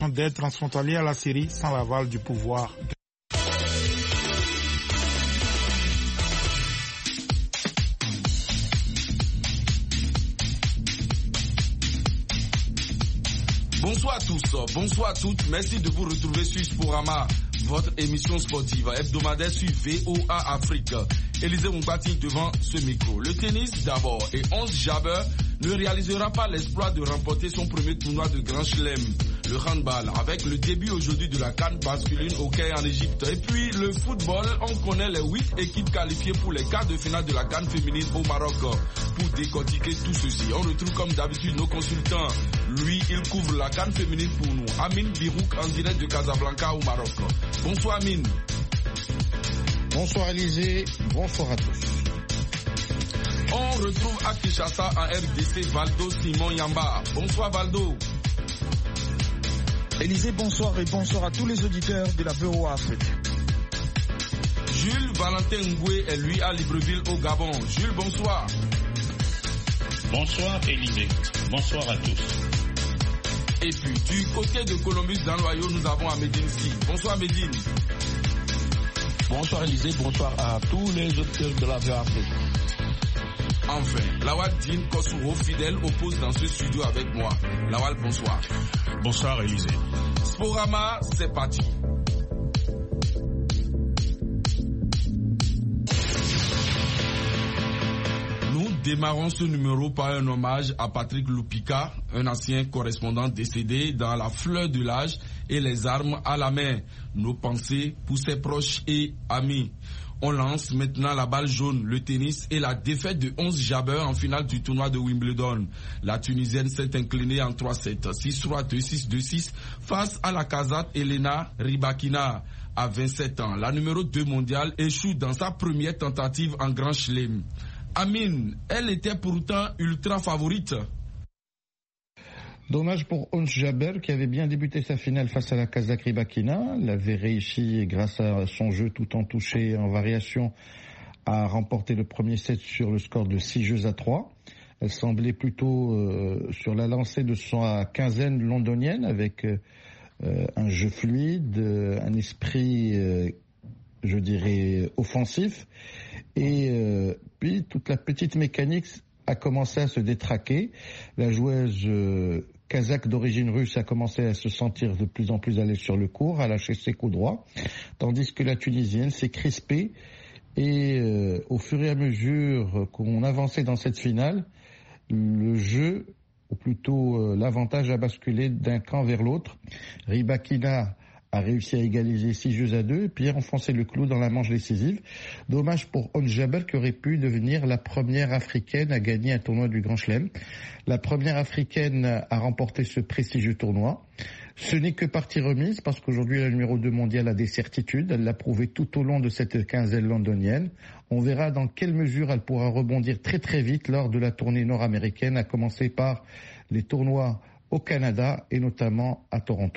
D'aide transfrontalière à la Syrie sans l'aval du pouvoir. Bonsoir à tous, bonsoir à toutes, merci de vous retrouver sur Sporama, votre émission sportive hebdomadaire sur VOA Afrique. Élisée Moumbati devant ce micro. Le tennis d'abord et 11 Jabeur ne réalisera pas l'exploit de remporter son premier tournoi de Grand Chelem. Le handball avec le début aujourd'hui de la CAN masculine au Caire en Égypte. Et puis le football, on connaît les 8 équipes qualifiées pour les quarts de finale de la CAN féminine au Maroc. Pour décortiquer tout ceci, on retrouve comme d'habitude nos consultants. Lui, il couvre la CAN féminine pour nous. Amin Birouk en direct de Casablanca au Maroc. Bonsoir Amin. Bonsoir Élisée, bonsoir à tous. On retrouve à Kinshasa en RDC Valdo Simon Yamba. Bonsoir Valdo. Élisée, bonsoir et bonsoir à tous les auditeurs de la VOA Afrique. Jules Valentin Ngoué est lui à Libreville au Gabon. Jules, bonsoir. Bonsoir Élisée, bonsoir à tous. Et puis du côté de Columbus dans l'Ohio, nous avons Amédine Si. Bonsoir Amédine. Bonsoir Élisée, bonsoir à tous les auditeurs de la VOA Afrique. Enfin, Lawal Din Kosouro, fidèle, oppose dans ce studio avec moi. Lawal, bonsoir. Bonsoir Élisée. Sporama, c'est parti. Nous démarrons ce numéro par un hommage à Patrick Lupika, un ancien correspondant décédé dans la fleur de l'âge et les armes à la main. Nos pensées pour ses proches et amis. On lance maintenant la balle jaune, le tennis et la défaite de 11 Jabeur en finale du tournoi de Wimbledon. La Tunisienne s'est inclinée en 3-7, 6-3, 2-6, 2-6 face à la Kazakh Elena Rybakina. À 27 ans, la numéro 2 mondiale échoue dans sa première tentative en Grand Chelem. Amine, elle était pourtant ultra favorite. Dommage pour Ons Jabeur qui avait bien débuté sa finale face à la Kazakh Rybakina. Elle avait réussi, grâce à son jeu tout en touché en variation, à remporter le premier set sur le score de 6-3. Elle semblait plutôt sur la lancée de sa quinzaine londonienne avec un jeu fluide, un esprit, je dirais, offensif. Et puis toute la petite mécanique a commencé à se détraquer. La joueuse kazakh d'origine russe a commencé à se sentir de plus en plus à l'aise sur le court, à lâcher ses coups droits, tandis que la Tunisienne s'est crispée et au fur et à mesure qu'on avançait dans cette finale, le jeu, ou plutôt l'avantage a basculé d'un camp vers l'autre. Rybakina a réussi à égaliser 6-2 et puis a enfoncé le clou dans la manche décisive. Dommage pour Ons Jabeur qui aurait pu devenir la première africaine à gagner un tournoi du Grand Chelem. La première africaine à remporter ce prestigieux tournoi. Ce n'est que partie remise parce qu'aujourd'hui la numéro 2 mondiale a des certitudes. Elle l'a prouvé tout au long de cette quinzaine londonienne. On verra dans quelle mesure elle pourra rebondir très très vite lors de la tournée nord-américaine, à commencer par les tournois au Canada et notamment à Toronto.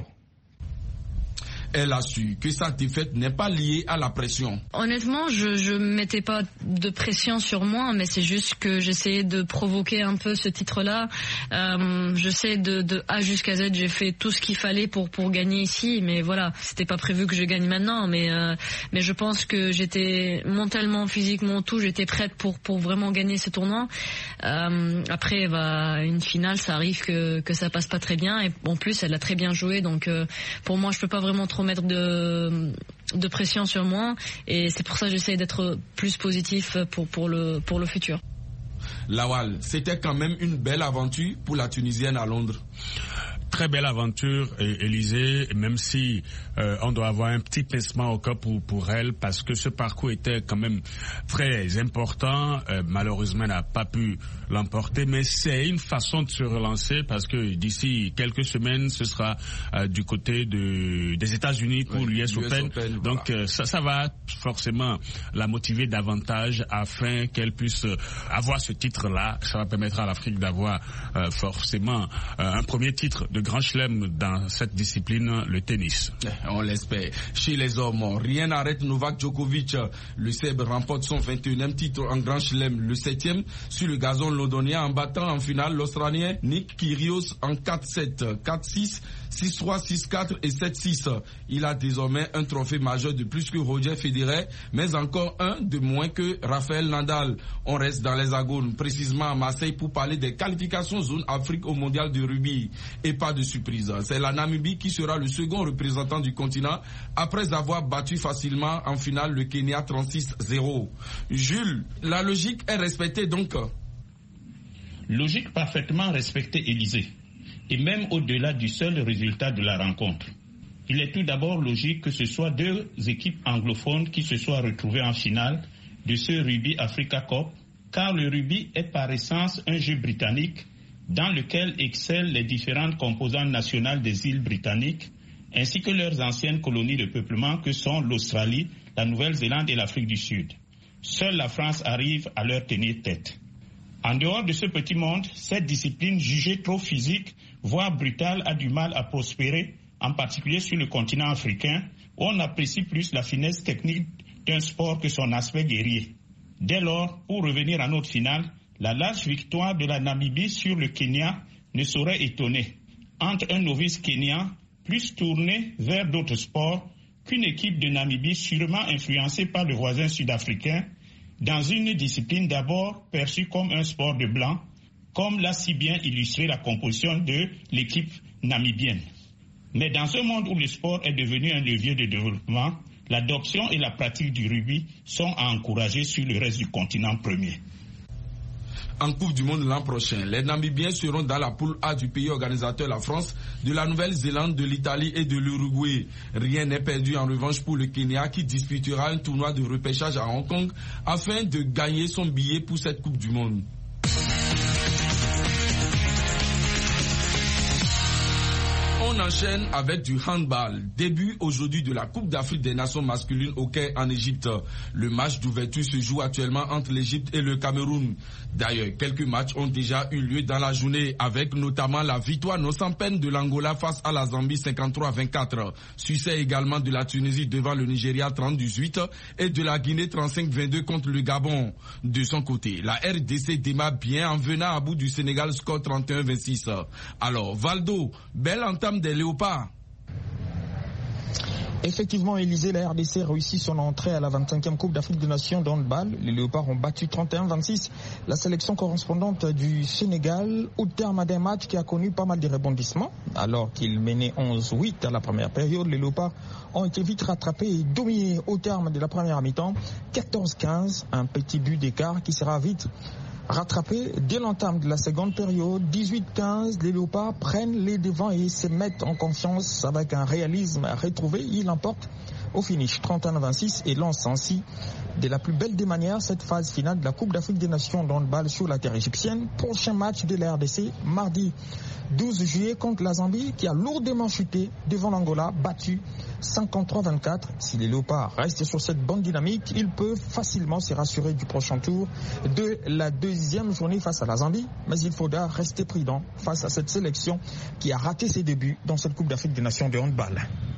Elle a su que sa défaite n'est pas liée à la pression. Honnêtement, je mettais pas de pression sur moi, mais c'est juste que j'essayais de provoquer un peu ce titre-là. Je sais de A jusqu'à Z, j'ai fait tout ce qu'il fallait pour gagner ici, mais voilà, c'était pas prévu que je gagne maintenant, mais je pense que j'étais mentalement, physiquement, tout, j'étais prête pour vraiment gagner ce tournoi. Après, une finale, ça arrive que ça passe pas très bien, et en plus, elle a très bien joué, donc pour moi, je peux pas vraiment trop mettre de pression sur moi, et c'est pour ça que j'essaie d'être plus positif pour le futur. Lawal, c'était quand même une belle aventure pour la Tunisienne à Londres. Très belle aventure, Élisée, même si on doit avoir un petit pincement au cœur pour elle, parce que ce parcours était quand même très important. Malheureusement, elle n'a pas pu l'emporter, mais c'est une façon de se relancer, parce que d'ici quelques semaines, ce sera du côté des États-Unis pour l'US Open. Donc voilà. Ça va forcément la motiver davantage afin qu'elle puisse avoir ce titre-là. Ça va permettre à l'Afrique d'avoir forcément un premier titre de Grand Chelem dans cette discipline, le tennis. On l'espère. Chez les hommes, rien n'arrête Novak Djokovic. Le Serbe remporte son 21e titre en Grand Chelem, le 7e sur le gazon londonien, en battant en finale l'Australien Nick Kyrgios en 4-7, 4-6, 6-3, 6-4 et 7-6. Il a désormais un trophée majeur de plus que Roger Federer, mais encore un de moins que Rafael Nadal. On reste dans l'Hexagone, précisément à Marseille, pour parler des qualifications zone Afrique au mondial de rugby. Et pas de surprise, c'est la Namibie qui sera le second représentant du continent après avoir battu facilement en finale le Kenya 36-0. Jules, la logique est respectée donc? Logique parfaitement respectée, Élysée. Et même au-delà du seul résultat de la rencontre. Il est tout d'abord logique que ce soit deux équipes anglophones qui se soient retrouvées en finale de ce Rugby Africa Cup, car le rugby est par essence un jeu britannique dans lequel excellent les différentes composantes nationales des îles britanniques, ainsi que leurs anciennes colonies de peuplement que sont l'Australie, la Nouvelle-Zélande et l'Afrique du Sud. Seule la France arrive à leur tenir tête. En dehors de ce petit monde, cette discipline jugée trop physique, voire brutale, a du mal à prospérer, en particulier sur le continent africain, où on apprécie plus la finesse technique d'un sport que son aspect guerrier. Dès lors, pour revenir à notre finale, la large victoire de la Namibie sur le Kenya ne saurait étonner. Entre un novice kenyan, plus tourné vers d'autres sports, qu'une équipe de Namibie sûrement influencée par le voisin sud-africain, dans une discipline d'abord perçue comme un sport de blanc, comme l'a si bien illustré la composition de l'équipe namibienne. Mais dans un monde où le sport est devenu un levier de développement, l'adoption et la pratique du rugby sont à encourager sur le reste du continent premier. En Coupe du Monde l'an prochain, les Namibiens seront dans la poule A du pays organisateur, la France, de la Nouvelle-Zélande, de l'Italie et de l'Uruguay. Rien n'est perdu en revanche pour le Kenya qui disputera un tournoi de repêchage à Hong Kong afin de gagner son billet pour cette Coupe du Monde. On enchaîne avec du handball. Début aujourd'hui de la Coupe d'Afrique des Nations masculines au Caire en Égypte. Le match d'ouverture se joue actuellement entre l'Égypte et le Cameroun. D'ailleurs, quelques matchs ont déjà eu lieu dans la journée, avec notamment la victoire non sans peine de l'Angola face à la Zambie 53-24. Succès également de la Tunisie devant le Nigeria 30-18 et de la Guinée 35-22 contre le Gabon. De son côté, la RDC démarre bien en venant à bout du Sénégal, score 31-26. Alors, Valdo, belle entame des Léopards. Effectivement, Élysée, la RDC réussit son entrée à la 25e Coupe d'Afrique des Nations de handball. Les Léopards ont battu 31-26 la sélection correspondante du Sénégal au terme d'un match qui a connu pas mal de rebondissements. Alors qu'ils menaient 11-8 à la première période, les Léopards ont été vite rattrapés et dominés au terme de la première mi-temps. 14-15, un petit but d'écart qui sera vite rattrapé dès l'entame de la seconde période. 18-15, les Léopards prennent les devants et se mettent en confiance avec un réalisme retrouvé. Ils l'emportent au finish 31-26 et lancent ainsi de la plus belle des manières cette phase finale de la Coupe d'Afrique des Nations de handball sur la terre égyptienne. Prochain match de la RDC mardi 12 juillet contre la Zambie qui a lourdement chuté devant l'Angola, battu 53-24. Si les Léopards restent sur cette bonne dynamique, ils peuvent facilement se rassurer du prochain tour de la deuxième journée face à la Zambie. Mais il faudra rester prudent face à cette sélection qui a raté ses débuts dans cette Coupe d'Afrique des Nations de handball.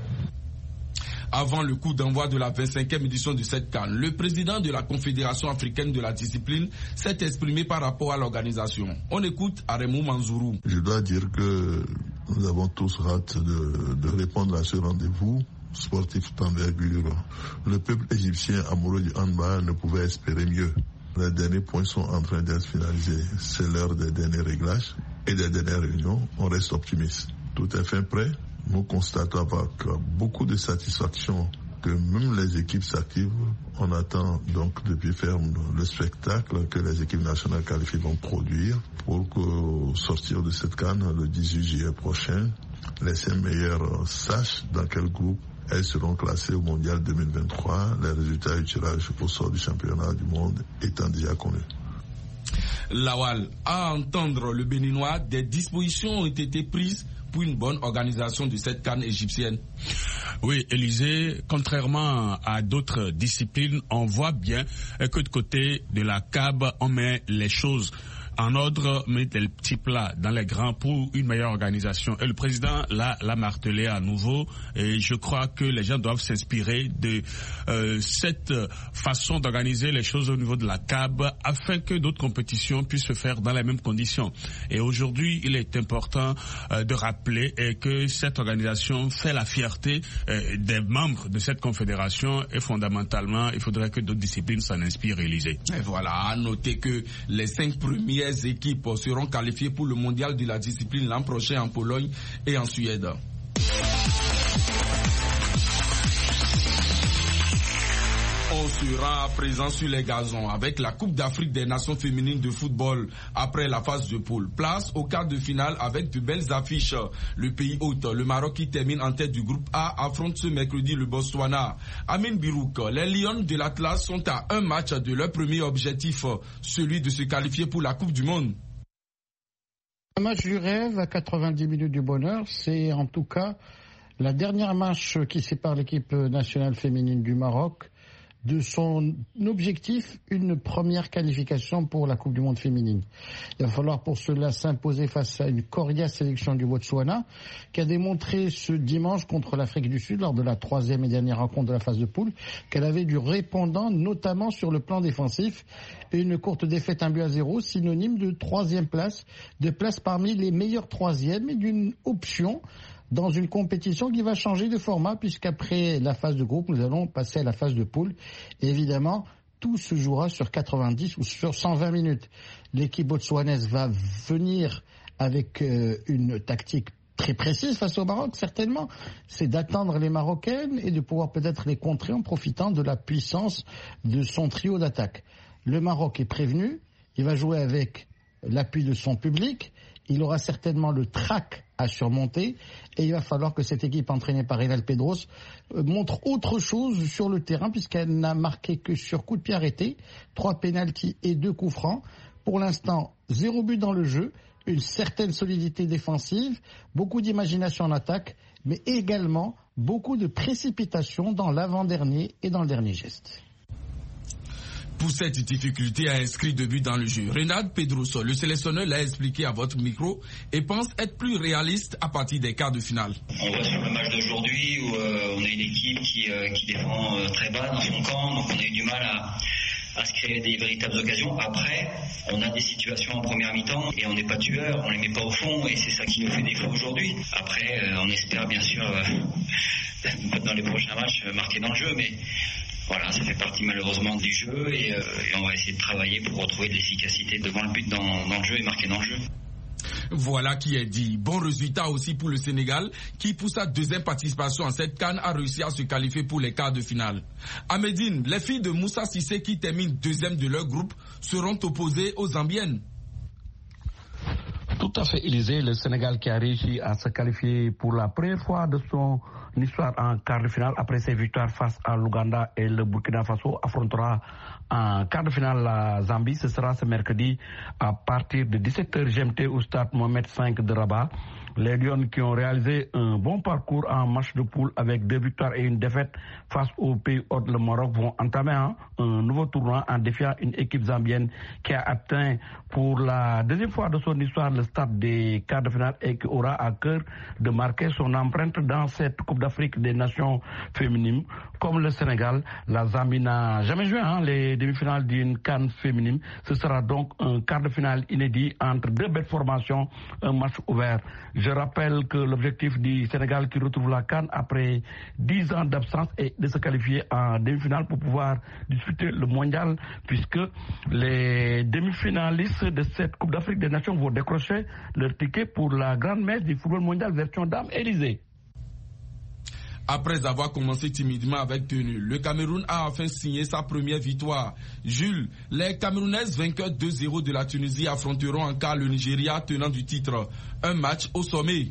Avant le coup d'envoi de la 25e édition de cette CAN, le président de la Confédération africaine de la discipline s'est exprimé par rapport à l'organisation. On écoute Aremou Manzourou. Je dois dire que nous avons tous hâte de répondre à ce rendez-vous sportif d'envergure. Le peuple égyptien amoureux du handball ne pouvait espérer mieux. Les derniers points sont en train d'être finalisés. C'est l'heure des derniers réglages et des dernières réunions. On reste optimiste. Tout est fin prêt. Nous constatons avec beaucoup de satisfaction que même les équipes s'activent. On attend donc depuis ferme le spectacle que les équipes nationales qualifiées vont produire pour que, sortir de cette CAN le 18 juillet prochain, les 5 meilleurs sachent dans quel groupe elles seront classées au Mondial 2023. Les résultats du tirage au sort du championnat du monde étant déjà connus. Lawal, à entendre le Béninois, des dispositions ont été prises pour une bonne organisation de cette CAN égyptienne. Oui, Élysée, contrairement à d'autres disciplines, on voit bien que de côté de la CAB, on met les choses en ordre, mettre les petits plats dans les grands pour une meilleure organisation. Et le président l'a martelé à nouveau. Et je crois que les gens doivent s'inspirer de cette façon d'organiser les choses au niveau de la CAB afin que d'autres compétitions puissent se faire dans les mêmes conditions. Et aujourd'hui, il est important de rappeler que cette organisation fait la fierté des membres de cette confédération et fondamentalement, il faudrait que d'autres disciplines s'en inspirent, Élysée. Et voilà, à noter que les 5 premières équipes seront qualifiées pour le mondial de la discipline l'an prochain en Pologne et en Suède. On sera présent sur les gazons avec la Coupe d'Afrique des Nations féminines de football après la phase de poule. Place au quart de finale avec de belles affiches. Le pays hôte, le Maroc qui termine en tête du groupe A, affronte ce mercredi le Botswana. Amin Birouk, les Lions de l'Atlas sont à un match de leur premier objectif, celui de se qualifier pour la Coupe du Monde. Un match du rêve à 90 minutes du bonheur, c'est en tout cas la dernière marche qui sépare l'équipe nationale féminine du Maroc de son objectif, une première qualification pour la Coupe du Monde féminine. Il va falloir pour cela s'imposer face à une coriace sélection du Botswana qui a démontré ce dimanche contre l'Afrique du Sud lors de la 3e et dernière rencontre de la phase de poule qu'elle avait du répondant notamment sur le plan défensif et une courte défaite 1-0 synonyme de 3e place, de place parmi les meilleurs 3e et d'une option dans une compétition qui va changer de format puisqu'après la phase de groupe, nous allons passer à la phase de poule. Et évidemment, tout se jouera sur 90 ou sur 120 minutes. L'équipe botswanaise va venir avec une tactique très précise face au Maroc, certainement. C'est d'attendre les Marocaines et de pouvoir peut-être les contrer en profitant de la puissance de son trio d'attaque. Le Maroc est prévenu, il va jouer avec l'appui de son public, il aura certainement le trac à surmonter et il va falloir que cette équipe entraînée par Enel Pedros montre autre chose sur le terrain puisqu'elle n'a marqué que sur coup de pied arrêté, 3 pénaltys et 2 coups francs. Pour l'instant, 0 but dans le jeu, une certaine solidité défensive, beaucoup d'imagination en attaque, mais également beaucoup de précipitation dans l'avant-dernier et dans le dernier geste. Pour cette difficulté à inscrire 2 buts dans le jeu, Renald Pedroso, le sélectionneur, l'a expliqué à votre micro et pense être plus réaliste à partir des quarts de finale. On voit sur le match d'aujourd'hui où on a une équipe qui défend très bas dans son camp, donc on a eu du mal à se créer des véritables occasions. Après, on a des situations en première mi-temps et on n'est pas tueur, on les met pas au fond et c'est ça qui nous fait défaut aujourd'hui. Après, on espère bien sûr dans les prochains matchs marquer dans le jeu, mais voilà, ça fait partie malheureusement du jeu et on va essayer de travailler pour retrouver de l'efficacité devant le but dans le jeu et marquer dans le jeu. Voilà qui est dit. Bon résultat aussi pour le Sénégal qui, pour sa 2e participation en cette CAN, a réussi à se qualifier pour les quarts de finale. À Médine, les filles de Moussa Cissé qui terminent 2e de leur groupe seront opposées aux Zambiennes. Tout à fait, Élysée, le Sénégal qui a réussi à se qualifier pour la première fois de son histoire en quart de finale après ses victoires face à l'Ouganda et le Burkina Faso affrontera en quart de finale la Zambie. Ce sera ce mercredi à partir de 17h GMT au stade Mohamed V de Rabat. Les Lions qui ont réalisé un bon parcours en match de poule avec 2 victoires et une défaite face au pays hôte, le Maroc, vont entamer un nouveau tournoi en défiant une équipe zambienne qui a atteint pour la 2e fois de son histoire le stade des quarts de finale et qui aura à cœur de marquer son empreinte dans cette Coupe d'Afrique des Nations féminines. Comme le Sénégal, la Zambie n'a jamais joué les demi-finales d'une CAN féminine. Ce sera donc un quart de finale inédit entre 2 belles formations, un match ouvert. Je rappelle que l'objectif du Sénégal qui retrouve la CAN après 10 ans d'absence est de se qualifier en demi-finale pour pouvoir disputer le mondial puisque les demi-finalistes de cette Coupe d'Afrique des Nations vont décrocher leur ticket pour la grande messe du football mondial version dame Élysée. Après avoir commencé timidement avec tenue, le Cameroun a enfin signé sa première victoire. Jules, les Camerounaises vainqueurs 2-0 de la Tunisie affronteront en quart le Nigeria tenant du titre. Un match au sommet.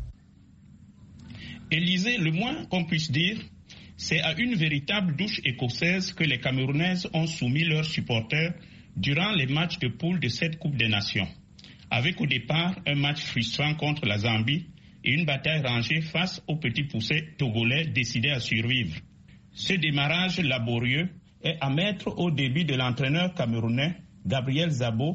Élysée, le moins qu'on puisse dire, c'est à une véritable douche écossaise que les Camerounaises ont soumis leurs supporters durant les matchs de poule de cette Coupe des Nations. Avec au départ un match frustrant contre la Zambie, et une bataille rangée face aux petits poussés togolais décidés à survivre. Ce démarrage laborieux est à mettre au débit de l'entraîneur camerounais Gabriel Zabo,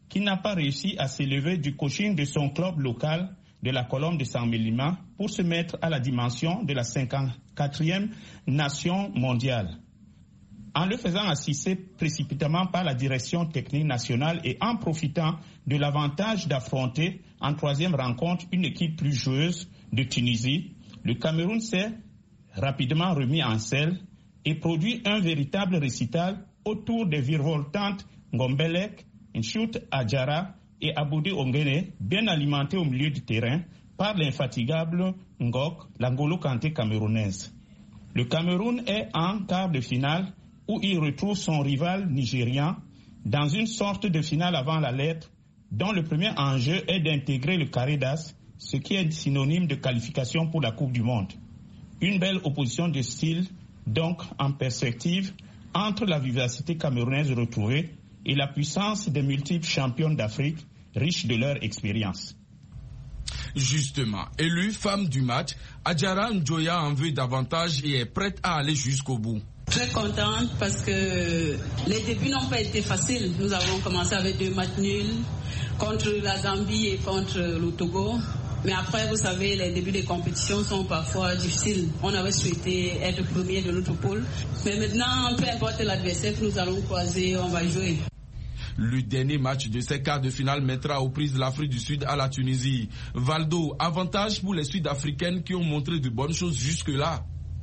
qui n'a pas réussi à s'élever du coaching de son club local de la Colombe de Saint-Mélima pour se mettre à la dimension de la 54e nation mondiale. En le faisant assister précipitamment par la direction technique nationale et en profitant de l'avantage d'affronter en troisième rencontre une équipe plus joueuse de Tunisie, le Cameroun s'est rapidement remis en selle et produit un véritable récital autour des virevoltantes Ngombelek, Nchout Adjara et Aboudi Ongene, bien alimentés au milieu du terrain par l'infatigable Ngok, l'Angolo Kanté camerounaise. Le Cameroun est en quart de finale où il retrouve son rival nigérian dans une sorte de finale avant la lettre, dont le premier enjeu est d'intégrer le carré d'as, ce qui est synonyme de qualification pour la Coupe du Monde. Une belle opposition de style, donc en perspective, entre la vivacité camerounaise retrouvée et la puissance des multiples champions d'Afrique, riches de leur expérience. Justement, élue femme du match, Adjara Njoya en veut davantage et est prête à aller jusqu'au bout. Très contente parce que les débuts n'ont pas été faciles. Nous avons commencé avec 2 matchs nuls contre la Zambie et contre le Togo. Mais après, vous savez, les débuts des compétitions sont parfois difficiles. On avait souhaité être premier de notre poule. Mais maintenant, peu importe l'adversaire que nous allons croiser, on va jouer. Le dernier match de ces quarts de finale mettra aux prises l'Afrique du Sud à la Tunisie. Valdo, avantage pour les Sud-Africaines qui ont montré de bonnes choses jusque-là.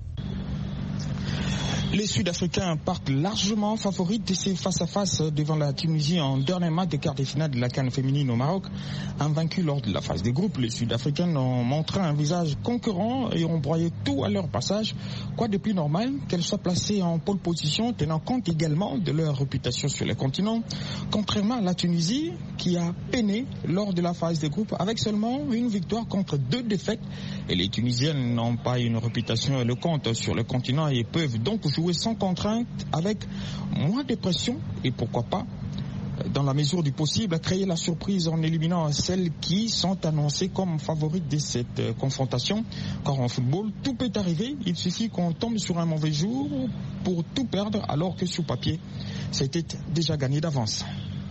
Les Sud-Africains partent largement favoris de ces face-à-face devant la Tunisie en dernier match de quart de finale de la CAN féminine au Maroc. Invaincus lors de la phase des groupes, les Sud-Africains ont montré un visage concurrent et ont broyé tout à leur passage. Quoi de plus normal qu'elles soient placées en pole position, tenant compte également de leur réputation sur le continent. Contrairement à la Tunisie, qui a peiné lors de la phase des groupes avec seulement une victoire contre 2 défaites. Et les Tunisiennes n'ont pas une réputation éloquente sur le continent et peuvent donc jouer sans contrainte, avec moins de pression et pourquoi pas, dans la mesure du possible, créer la surprise en éliminant celles qui sont annoncées comme favorites de cette confrontation. Car en football, tout peut arriver. Il suffit qu'on tombe sur un mauvais jour pour tout perdre, alors que sur papier, c'était déjà gagné d'avance.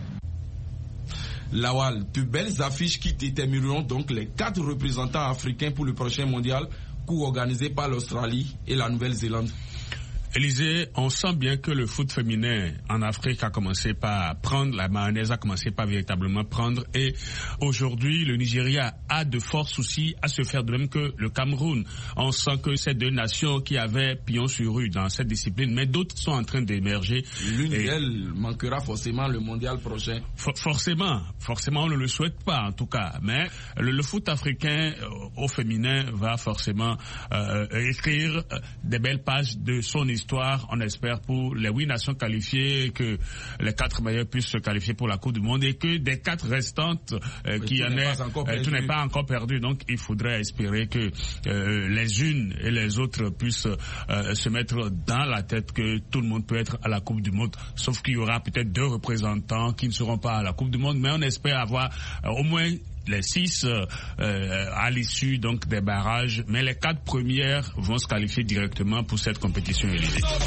Lawal, de belles affiches qui détermineront donc les 4 représentants africains pour le prochain mondial, co-organisé par l'Australie et la Nouvelle-Zélande. Élisée, on sent bien que le foot féminin en Afrique a commencé par prendre, la mayonnaise a commencé par véritablement prendre, et aujourd'hui le Nigeria a de forts soucis à se faire de même que le Cameroun. On sent que ces 2 nations qui avaient pignon sur rue dans cette discipline, mais d'autres sont en train d'émerger. L'une d'elles manquera forcément le mondial prochain. Forcément, on ne le souhaite pas en tout cas, mais le foot africain au féminin va forcément écrire des belles pages de son histoire. On espère pour les 8 nations qualifiées que les 4 meilleurs puissent se qualifier pour la Coupe du Monde et que des 4 restantes tout n'est pas encore perdu. Donc il faudrait espérer que les unes et les autres puissent se mettre dans la tête que tout le monde peut être à la Coupe du Monde, sauf qu'il y aura peut-être 2 représentants qui ne seront pas à la Coupe du Monde, mais on espère avoir au moins les 6 à l'issue donc des barrages, mais les 4 premières vont se qualifier directement pour cette compétition élevée.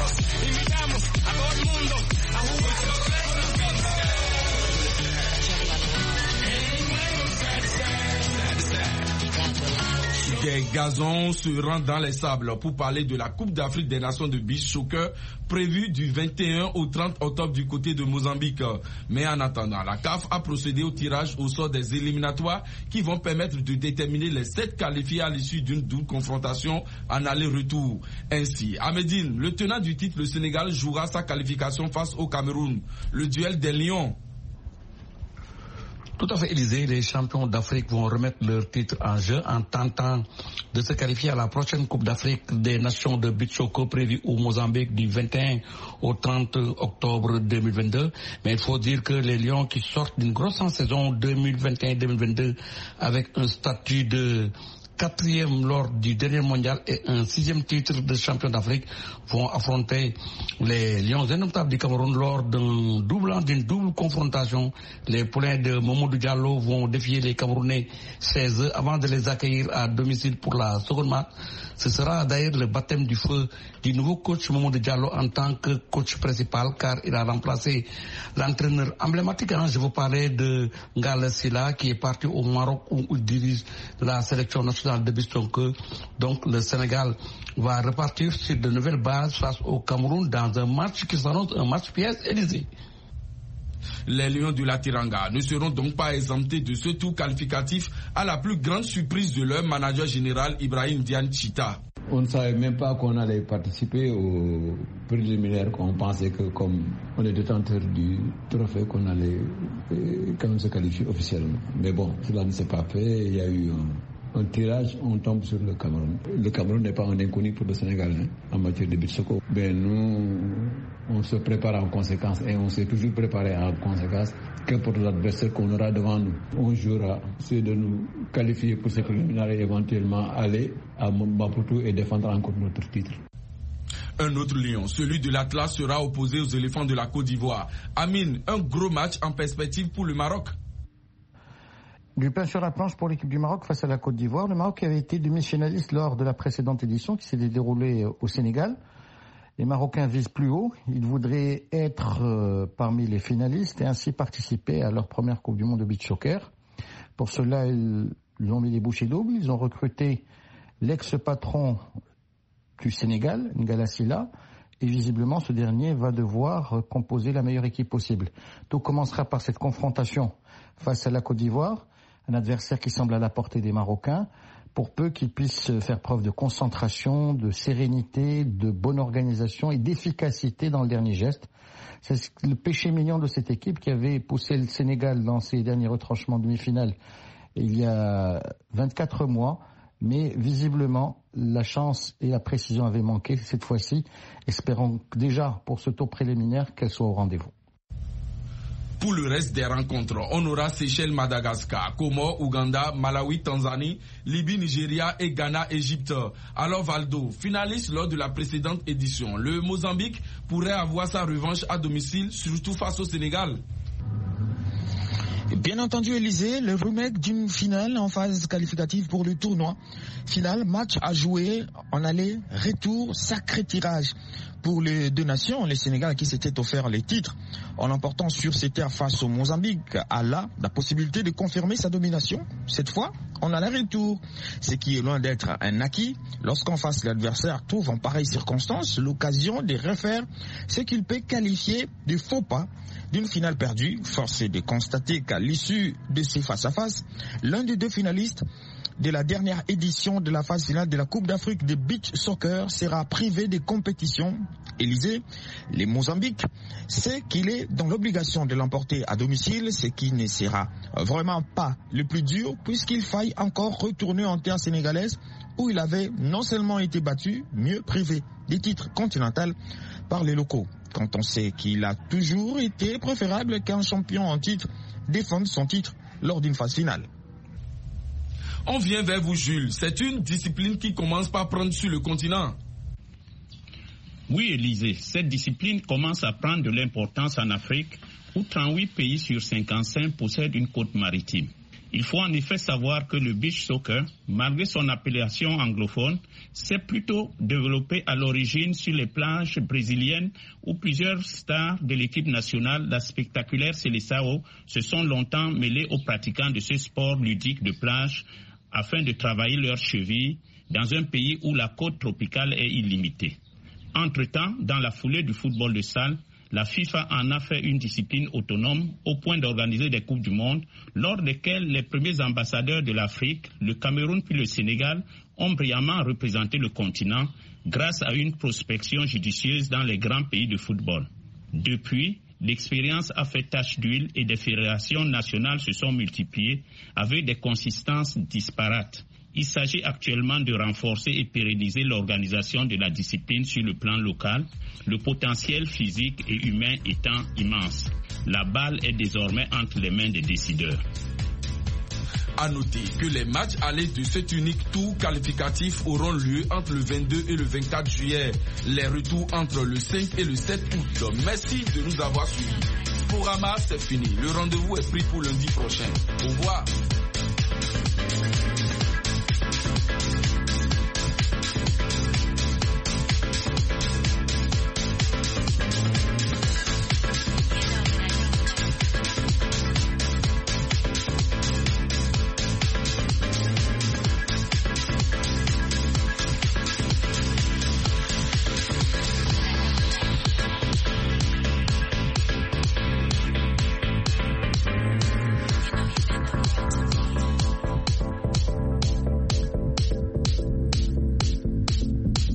Des gazons se rendent dans les sables pour parler de la Coupe d'Afrique des Nations de beach soccer prévue du 21 au 30 octobre du côté de Mozambique. Mais en attendant, la CAF a procédé au tirage au sort des éliminatoires qui vont permettre de déterminer les 7 qualifiés à l'issue d'une double confrontation en aller-retour. Ainsi, à Médine, le tenant du titre, le Sénégal, jouera sa qualification face au Cameroun. Le duel des Lions. Tout à fait, Élysée. Les champions d'Afrique vont remettre leur titre en jeu en tentant de se qualifier à la prochaine Coupe d'Afrique des Nations de beach soccer prévue au Mozambique du 21 au 30 octobre 2022. Mais il faut dire que les Lions qui sortent d'une grosse saison 2021-2022 avec un statut de 4e lors du dernier mondial et un 6e titre de champion d'Afrique vont affronter les Lions indomptables du Cameroun lors d'une double confrontation. Les poulains de Mamadou Diallo vont défier les Camerounais 16 avant de les accueillir à domicile pour la seconde match. Ce sera d'ailleurs le baptême du feu du nouveau coach Mamadou Diallo en tant que coach principal, car il a remplacé l'entraîneur emblématique. Je vous parlais de Ngala Sylla qui est parti au Maroc où il dirige la sélection nationale de beach soccer. Donc le Sénégal va repartir sur de nouvelles bases face au Cameroun dans un match qui s'annonce un match pièce Élysée. Les Lions de la Teranga ne seront donc pas exemptés de ce tour qualificatif à la plus grande surprise de leur manager général Ibrahim Diane Chita. On ne savait même pas qu'on allait participer au préliminaire. On pensait que comme on est détenteur du trophée, qu'on allait quand même se qualifier officiellement. Mais bon, cela ne s'est pas fait. Il y a eu un tirage, on tombe sur le Cameroun. Le Cameroun n'est pas un inconnu pour le Sénégal en matière de beach soccer. Ben nous, on se prépare en conséquence et on s'est toujours préparé en conséquence. Qu'importe l'adversaire qu'on aura devant nous, on jouera. C'est de nous qualifier pour ces préliminaires et éventuellement aller à Maputo et défendre encore notre titre. Un autre lion, celui de l'Atlas, sera opposé aux éléphants de la Côte d'Ivoire. Amine, un gros match en perspective pour le Maroc. Du pain sur la planche pour l'équipe du Maroc face à la Côte d'Ivoire. Le Maroc avait été demi-finaliste lors de la précédente édition qui s'était déroulée au Sénégal. Les Marocains visent plus haut. Ils voudraient être parmi les finalistes et ainsi participer à leur première Coupe du Monde de beach soccer. Pour cela, ils ont mis les bouchées doubles. Ils ont recruté l'ex-patron du Sénégal, Ngala Sylla, et visiblement ce dernier va devoir composer la meilleure équipe possible. Tout commencera par cette confrontation face à la Côte d'Ivoire, un adversaire qui semble à la portée des Marocains, pour peu qu'ils puissent faire preuve de concentration, de sérénité, de bonne organisation et d'efficacité dans le dernier geste. C'est le péché mignon de cette équipe qui avait poussé le Sénégal dans ses derniers retranchements demi-finale il y a 24 mois. Mais visiblement, la chance et la précision avaient manqué cette fois-ci. Espérons déjà pour ce tour préliminaire qu'elle soit au rendez-vous. Pour le reste des rencontres, on aura Seychelles, Madagascar, Comores, Ouganda, Malawi, Tanzanie, Libye, Nigeria et Ghana, Égypte. Alors Valdo, finaliste lors de la précédente édition, le Mozambique pourrait avoir sa revanche à domicile, surtout face au Sénégal. Bien entendu, Élysée, le remake d'une finale en phase qualificative pour le tournoi. Finale, match à jouer en aller, retour, sacré tirage pour les deux nations. Le Sénégal qui s'était offert les titres en emportant sur ses terres face au Mozambique a là la possibilité de confirmer sa domination. Cette fois, on a aller-retour, ce qui est loin d'être un acquis. Lorsqu'en face l'adversaire trouve en pareille circonstance l'occasion de refaire ce qu'il peut qualifier de faux pas d'une finale perdue. Force est de constater qu'à l'issue de ces face-à-face, l'un des deux finalistes de la dernière édition de la phase finale de la Coupe d'Afrique de beach soccer sera privé de compétition. Élysée, les Mozambiques, c'est qu'il est dans l'obligation de l'emporter à domicile, ce qui ne sera vraiment pas le plus dur puisqu'il faille encore retourner en terre sénégalaise où il avait non seulement été battu, mieux privé des titres continentaux par les locaux. Quand on sait qu'il a toujours été préférable qu'un champion en titre défende son titre lors d'une phase finale. On vient vers vous, Jules. C'est une discipline qui commence par prendre sur le continent. Oui, Élysée, cette discipline commence à prendre de l'importance en Afrique, où 38 pays sur 55 possèdent une côte maritime. Il faut en effet savoir que le beach soccer, malgré son appellation anglophone, s'est plutôt développé à l'origine sur les plages brésiliennes où plusieurs stars de l'équipe nationale, la spectaculaire Seleção, se sont longtemps mêlés aux pratiquants de ce sport ludique de plage afin de travailler leurs chevilles dans un pays où la côte tropicale est illimitée. Entre-temps, dans la foulée du football de salle, la FIFA en a fait une discipline autonome au point d'organiser des Coupes du Monde, lors desquelles les premiers ambassadeurs de l'Afrique, le Cameroun puis le Sénégal, ont brillamment représenté le continent grâce à une prospection judicieuse dans les grands pays de football. Depuis, l'expérience a fait tache d'huile et des fédérations nationales se sont multipliées avec des consistances disparates. Il s'agit actuellement de renforcer et pérenniser l'organisation de la discipline sur le plan local, le potentiel physique et humain étant immense. La balle est désormais entre les mains des décideurs. À noter que les matchs allés de cet unique tour qualificatif auront lieu entre le 22 et le 24 juillet. Les retours entre le 5 et le 7 août. Merci de nous avoir suivis. Sporama, c'est fini. Le rendez-vous est pris pour lundi prochain. Au revoir.